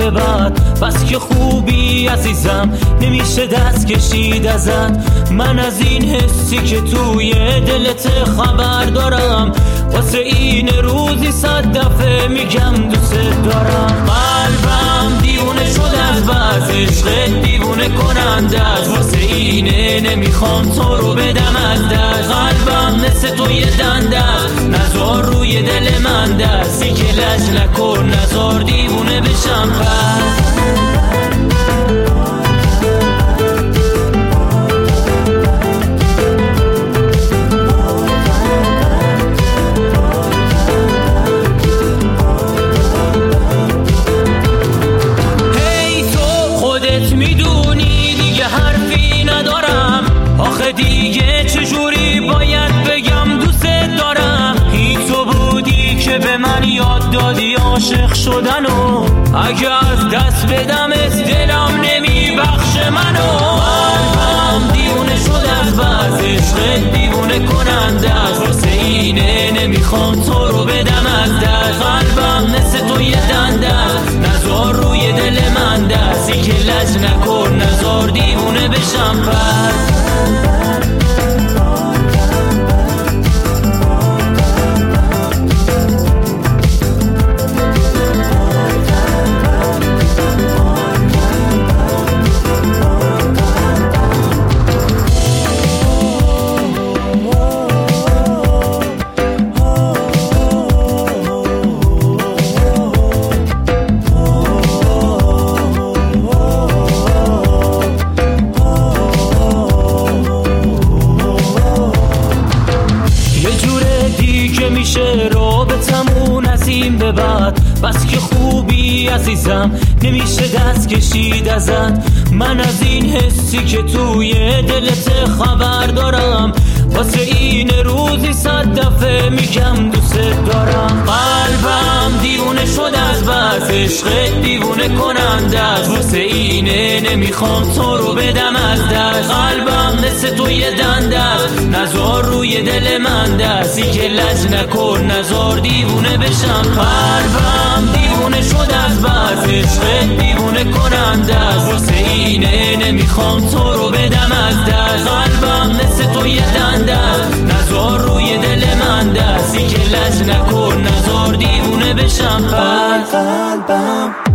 به بعد. بس که خوبی عزیزم نمیشه دست کشید ازت. من از این حسی که توی دلت خبر دارم، واسه این روزی 100 دفعه میگم دوست دارم. قلبم دیوونه شد از بس، عشقت دیوونه کننده است. واسه اینه نمیخوام تو رو بدم از دست. قلبم مثل تو یه دنده است، نزار روی دل من دستی که لج نکن، نزار دیوونه بشم پس. آخه دیگه چجوری باید بگم دوست دارم؟ این تو بودی که به من یاد دادی عاشق شدن و اگه از دست بدم از دلم نمیبخش منو. قلبم دیوونه شد از بس، عشقت دیوونه کننده است. واسه اینه نمیخوام تو رو بدم از دست. قلبم مثل تو یه دنده است، نزار روی دل من دستی که لج نکن، نزار دیوونه بشم پس. میشه رابطمون از این به بعد. بس که خوبی عزیزم نمیشه دست کشید ازت. من از این حسی که توی دلت خبر دارم، واسه این روزی 100 دفعه میگم دوست دارم. قلبم دیوونه شد از بس، عشقت دیوونه کننده است. واسه اینه نمیخوام تو رو بدم از دست. قلبم مثل تو یه دنده است، نزار روی دل من دستی که لج نکن، نزار دیوونه بشم. قلبم دیوونه شد از بس، عشقت دیوونه کننده است. واسه اینه نمیخوام تو رو بدم از دست. قلبم مثل تو یه دنده است، نزار روی دل من دستی که لج نکن، نزار دیوونه بشم. قلبم